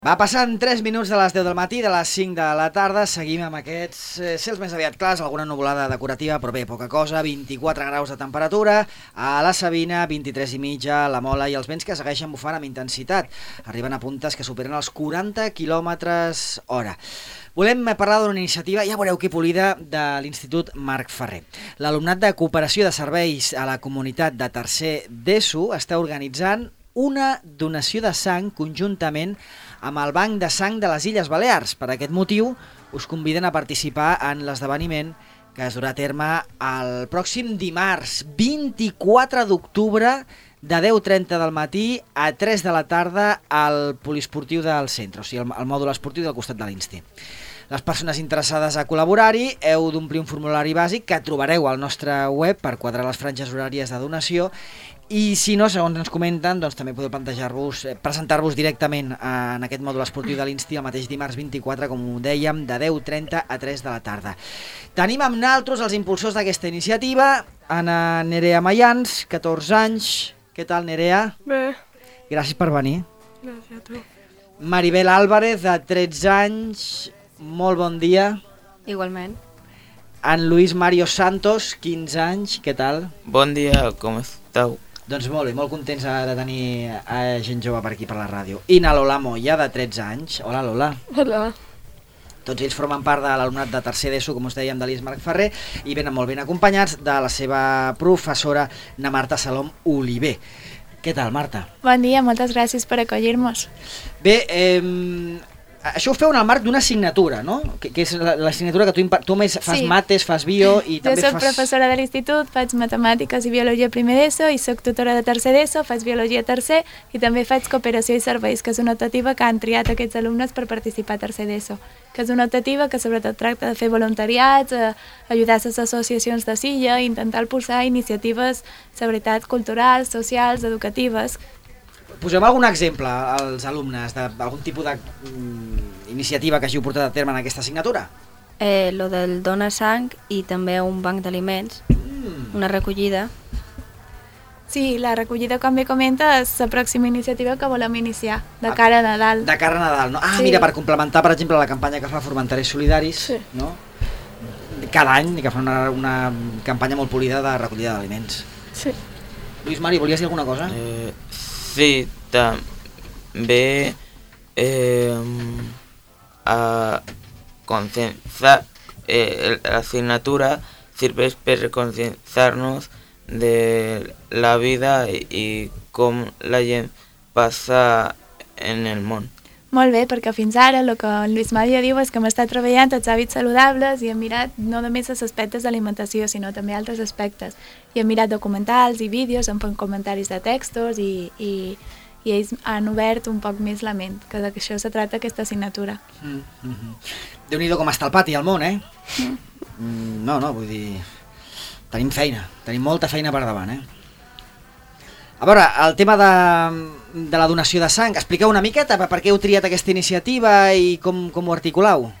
Va passant 3 minuts de les 10 del matí, de les 5 de la tarda, seguim amb aquests cels més aviat clars, alguna nuvolada decorativa, però bé, poca cosa, 24 graus de temperatura, a la Sabina, 23 i mitja, la Mola, i els vents que segueixen bufant amb intensitat, arriben a puntes que superen els 40 km/h. Volem parlar d'una iniciativa, ja veureu que polida, de l'Institut Marc Ferrer. L'alumnat de Cooperació de Serveis a la Comunitat de tercer d'ESO està organitzant una donació de sang conjuntament amb el Banc de Sang de les Illes Balears. Per aquest motiu, us conviden a participar en l'esdeveniment que es durà a terme el pròxim dimarts, 24 d'octubre, de 10:30 del matí a 3 de la tarda al poliesportiu del centre, o sigui, el mòdul esportiu del costat de l'Insti. Les persones interessades a col·laborar-hi heu d'omplir un formulari bàsic que trobareu al nostre web per quadrar les franges horàries de donació. I si no, segons ens comenten, doncs també podeu presentar-vos directament en aquest mòdul esportiu de l'Insti el mateix dimarts 24, com ho dèiem, de 10:30 a 3 de la tarda. Tenim amb naltros els impulsors d'aquesta iniciativa, Ana Nerea Mayans, 14 anys. Què tal, Nerea? Bé. Gràcies per venir. Gràcies a tu. Maribel Álvarez, de 13 anys, molt bon dia. Igualment. En Luis Mario Santos, 15 anys, què tal? Bon dia, com esteu? Doncs molt bé, molt contents de tenir gent jove per aquí, per la ràdio. I na Lola Moya, de 13 anys. Hola, Lola. Hola. Tots ells formen part de l'alumnat de tercer d'ESO, com us dèiem, de l'IES Marc Ferrer, i venen molt ben acompanyats de la seva professora, na Marta Salom Oliver. Què tal, Marta? Bon dia, moltes gràcies per acollir-nos. Bé, això ho feu en el marc d'una assignatura, no? Que és l'assignatura que tu més fas, Sí. mates, fas bio i també Jo soc fas... professora de l'institut, faig matemàtiques i biologia primer d'ESO i soc tutora de tercer d'ESO, faig biologia tercer i també faig cooperació i serveis, que és una optativa que han triat aquests alumnes per participar a tercer d'ESO, que és una optativa que sobretot tracta de fer voluntariats, ajudar a les associacions de Silla i intentar impulsar iniciatives, seguretat, culturals, socials, educatives. Posem algun exemple als alumnes d'algun tipus d'iniciativa que hàgiu portat a terme en aquesta assignatura? Lo del dona sang i també un banc d'aliments, una recollida. Sí, la recollida, com bé comenta, és la pròxima iniciativa que volem iniciar, de cara a Nadal. De cara a Nadal, no? Sí. Mira, per complementar, per exemple, la campanya que fa Formentaris Solidaris, Sí. no? Cada any que fa una campanya molt polida de recollida d'aliments. Sí. Luis Mari, volies dir alguna cosa? Sí, també a concienciar, la asignatura sirve para concienciarnos de la vida y cómo la gent passa en el món. Molt bé, perquè fins ara el que en Lluís Maria diu és que hem estat treballant els hàbits saludables i hem mirat no només els aspectes d'alimentació, sinó també altres aspectes. I hem mirat documentals i vídeos, hem fet comentaris de textos i ells han obert un poc més la ment, que d'això se tracta aquesta assignatura. Déu-n'hi-do com està el pati al món, eh? No, vull dir... Tenim feina, tenim molta feina per davant, eh? A veure, el tema de la donació de sang, expliqueu una miqueta per què heu triat aquesta iniciativa i com ho articulau?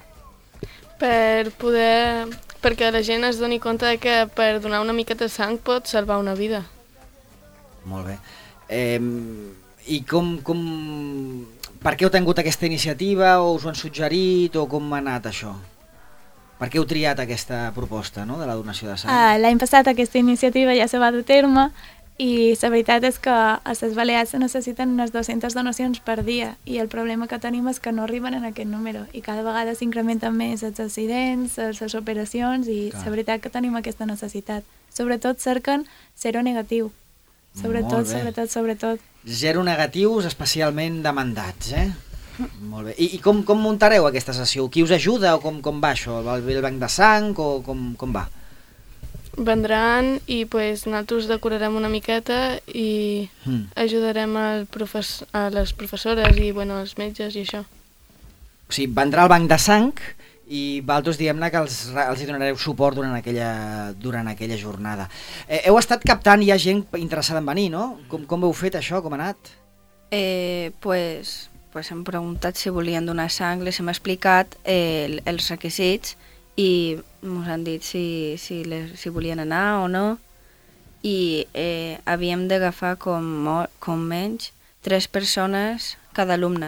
Perquè la gent es doni compte de que per donar una miqueta de sang pot salvar una vida. Molt bé. I per què heu tingut aquesta iniciativa, o us ho han suggerit, o com ha anat això? Per què heu triat aquesta proposta, no?, de la donació de sang? L'any passat aquesta iniciativa ja se va dur a terme i la veritat és que a les Balears se necessiten unes 200 donacions per dia i el problema que tenim és que no arriben en aquest número i cada vegada s'incrementen més els accidents, les operacions i la veritat que tenim aquesta necessitat. Sobretot cerquen zero negatiu. Sobretot. Zero negatius especialment demandats, eh? Molt bé. I com muntareu aquesta sessió? Qui us ajuda o com va això? El banc de sang o com va? Vendran i nosaltres decorarem una miqueta i ajudarem a les professores i als metges i això. O sigui, vendrà el banc de sang i vosaltres diguem-ne que els hi donareu suport durant aquella jornada. Heu estat captant, hi ha gent interessada en venir, no? Com heu fet això? Com ha anat? Pues hem preguntat si volien donar sang, les hem explicat els requisits i ens han dit si volien anar o no i havíem d'agafar com menys 3 persones cada alumne.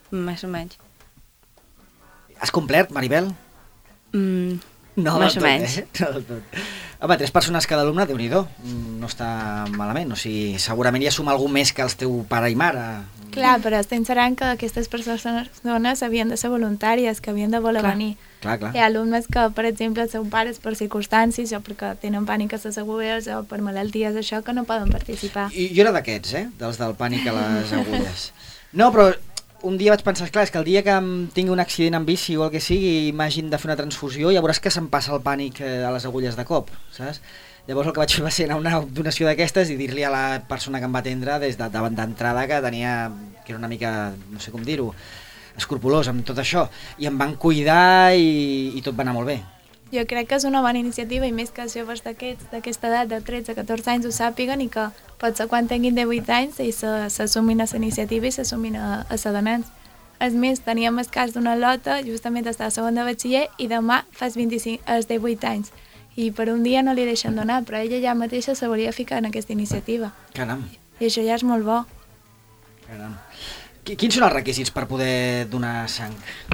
més o menys. Has complert, Maribel? No, més o del tot, menys. No del tot. Home, 3 persones cada alumne, Déu-n'hi-do, no està malament. O sigui, segurament hi ha suma algú més que els teu pare i mare. Clar, però estem sabent que aquestes persones havien de ser voluntàries, que havien de voler venir. Clar. Hi ha alumnes que, per exemple, els seus pares, per circumstàncies, o perquè tenen pànic a les agulles, o per malalties, això, que no poden participar. I jo era d'aquests, dels del pànic a les agulles. No, però un dia vaig pensar, clar, és que el dia que em tingui un accident en bici o el que sigui i m'hagin de fer una transfusió, ja veuràs que se'm passa el pànic a les agulles de cop, saps? Llavors el que vaig fer va ser anar a una donació d'aquestes i dir-li a la persona que em va atendre des d'entrada que era una mica, no sé com dir-ho, escrupolós amb tot això, i em van cuidar i tot va anar molt bé. Jo crec que és una bona iniciativa, i més que els joves d'aquesta edat, de 13-14 anys, ho sàpiguen, i que potser quan tinguin 18 anys s'assumin a la iniciativa i s'assumin a ser donants. És més, teníem el cas d'una lota, justament està a segon de batxiller, i demà fas 18 anys. I per un dia no li deixen donar, però ella ja mateixa se volia ficar en aquesta iniciativa. Caram. I això ja és molt bo. Caram. Quins són els requisits per poder donar sang?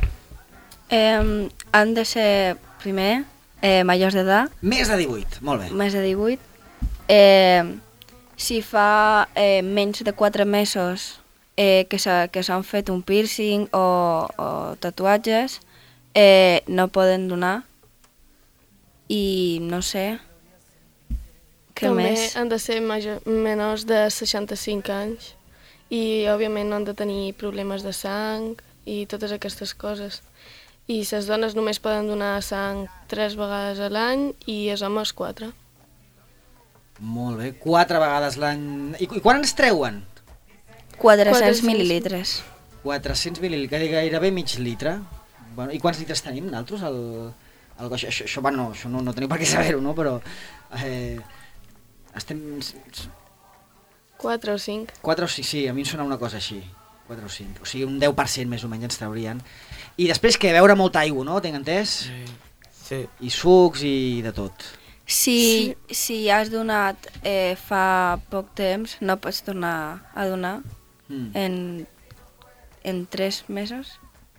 Han de ser, primer, majors d'edat. Més de 18, molt bé. Més de 18. Si fa menys de 4 mesos que s'han fet un piercing o tatuatges, no poden donar. I no sé què També més. han de ser menors de 65 anys i òbviament no han de tenir problemes de sang i totes aquestes coses. I les dones només poden donar sang 3 vegades a l'any i els homes 4. Molt bé, 4 vegades l'any. I quan ens treuen? 400 mil·lilitres. 400 mil·lilitres, gairebé mig litre. Bueno, I quants litres tenim nosaltres? Això no teniu per què saber-ho, no? Però estem... 4 o 5. 4 o 5, sí, a mi em sona una cosa així. 4 o 5, o sigui un 10% més o menys ens traurien. I després que beure molta aigua, no? Tinc entès? Sí. I sucs i de tot. Si has donat fa poc temps, no pots tornar a donar en 3 mesos.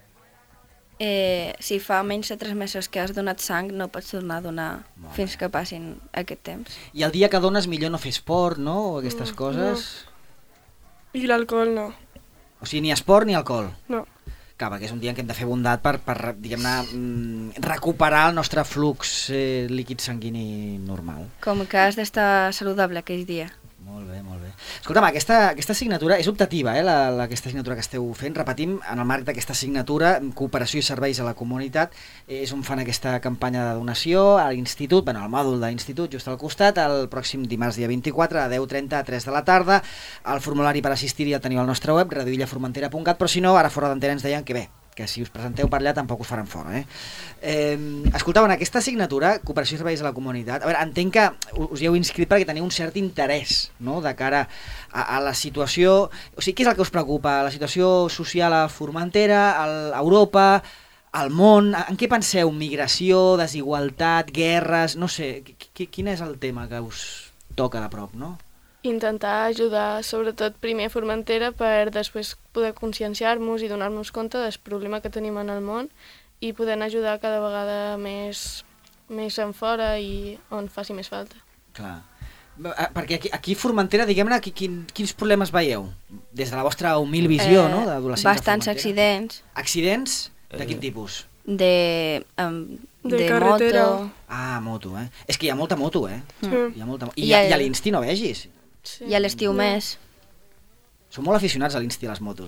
Si fa menys de 3 mesos que has donat sang, no pots tornar a donar fins que passin aquest temps. I el dia que dones millor no fer esport, no? O aquestes coses? No. I l'alcohol no. O sigui, ni esport ni alcohol? No. Clar, perquè és un dia en què hem de fer bondat per diguem-ne, recuperar el nostre flux líquid sanguini normal. Com que has d'estar saludable aquell dia. Molt bé, molt bé. Escolta'm, aquesta assignatura és optativa, aquesta assignatura que esteu fent. Repetim, en el marc d'aquesta assignatura, Cooperació i Serveis a la Comunitat, és on fan aquesta campanya de donació a l'institut, al mòdul de l'institut, just al costat, el pròxim dimarts dia 24, a 10:30 a 3 de la tarda. El formulari per assistir-hi el teniu al nostre web, reduillaformentera.cat, però si no, ara fora d'antena ens deien que bé, que si us presenteu per allà tampoc us faran fora. Escoltau, en aquesta assignatura, Cooperació i Serveis a la Comunitat, a veure, entenc que us hi heu inscrit perquè teniu un cert interès, no?, de cara a la situació. O sigui, què és el que us preocupa? La situació social a Formentera, a Europa, al món? En què penseu? Migració, desigualtat, guerres, no sé, quin és el tema que us toca de prop, no? Intentar ajudar, sobretot primer a Formentera, per després poder conscienciar-nos i donar-nos compte del problema que tenim en el món i poder ajudar cada vegada més en fora i on faci més falta. Clar. Perquè aquí a Formentera, diguem-ne, quins problemes veieu? Des de la vostra humil visió, no?, d'adolescents a Formentera. Bastants accidents. Accidents? De quin tipus? De carretera. moto. Ah, moto, És que hi ha molta moto, Sí. Hi ha molta... I a l'Insti no vegis. Sí. I a l'estiu més. Som molt aficionats a l'Insti i a les motos,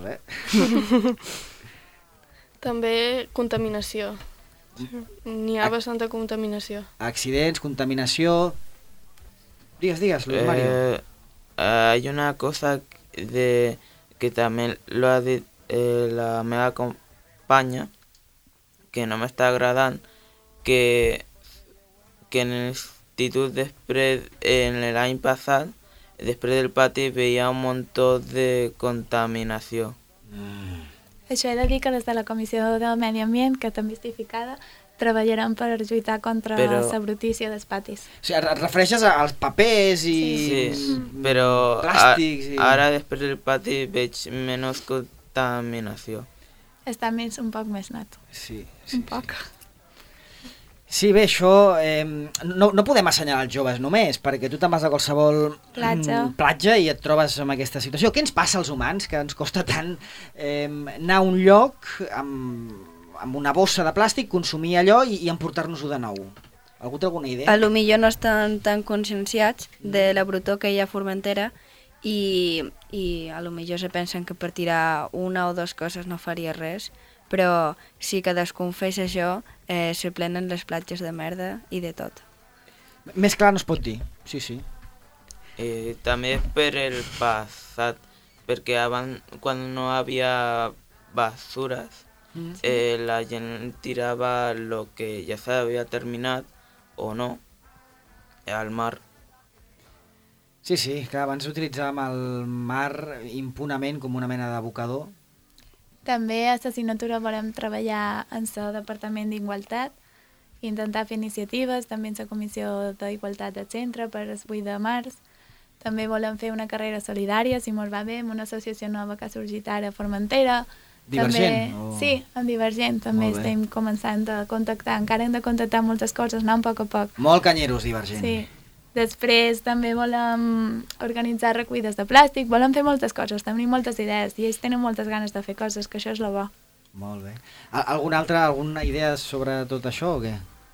També contaminació. N'hi ha bastanta contaminació. Accidents, contaminació... Digues, Luis Mario. Hay una cosa que también lo ha dit la meva companya, que no m'està agradant, que en l'institut després, en l'any passat, després del pati veia un muntó de contaminació. Això he de dir que des de la Comissió del Medi Ambient, que també estic ficada, treballarem per lluitar contra la brutícia dels patis. O sigui, et refereixes als papers i Sí, però plàstics i... ara després del pati veig menys contaminació. està un poc més nato. Sí. Un poc. Sí, bé, això no podem assenyalar els joves només, perquè tu te'n vas a qualsevol platja i et trobes en aquesta situació. Què ens passa als humans, que ens costa tant anar a un lloc amb una bossa de plàstic, consumir allò i emportar-nos-ho de nou? Algú té alguna idea? A lo millor no estan tan conscienciats de la brutor que hi ha a Formentera i a lo millor se pensen que per tirar una o dues coses no faria res, però si cadascú fes això, se plenen les platges de merda i de tot. Més clar no es pot dir, sí. També per el passat, perquè abans, quan no havia basures, la gent tirava el que ja s'havia terminat o no al mar. Sí, clar, abans utilitzàvem el mar impunament com una mena d'abocador. També a l'assignatura volem treballar en el Departament d'Igualtat, intentar fer iniciatives, també en la Comissió d'Igualtat del Centre per el 8 de març. També volem fer una carrera solidària, si molt va bé, amb una associació nova que ha sorgit ara a Formentera. Divergent? Sí, amb Divergent també estem començant a contactar. Encara hem de contactar moltes coses, anar a poc. Molt canyeros, Divergent. Sí. Després també volem organitzar recollides de plàstic, volem fer moltes coses, tenim moltes idees i ells tenen moltes ganes de fer coses, que això és el bo. Molt bé. Alguna idea sobre tot això o què?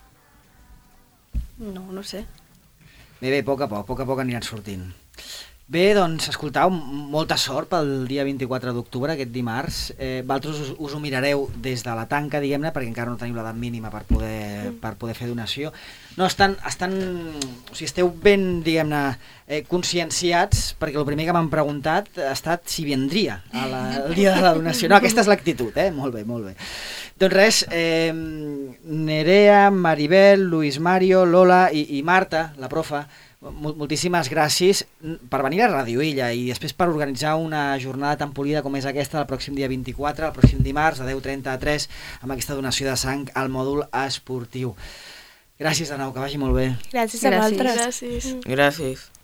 No sé. Bé, a poc a poc aniran sortint. Bé, doncs, escoltau, molta sort pel dia 24 d'octubre, aquest dimarts. Vosaltres us ho mirareu des de la tanca, diguem-ne, perquè encara no teniu l'edat mínima per poder fer donació. No, esteu ben, diguem-ne, conscienciats, perquè el primer que m'han preguntat ha estat si vindria el dia de la donació. No, aquesta és l'actitud, Molt bé. Doncs res, Nerea, Maribel, Luis Mario, Lola i Marta, la profa, moltíssimes gràcies per venir a Ràdio Illa i després per organitzar una jornada tan polida com és aquesta el pròxim dia 24, el pròxim dimarts a 10:30 a 3 amb aquesta donació de sang al mòdul esportiu. Gràcies de nou, que vagi molt bé. Gràcies a vosaltres. Gràcies. Gràcies.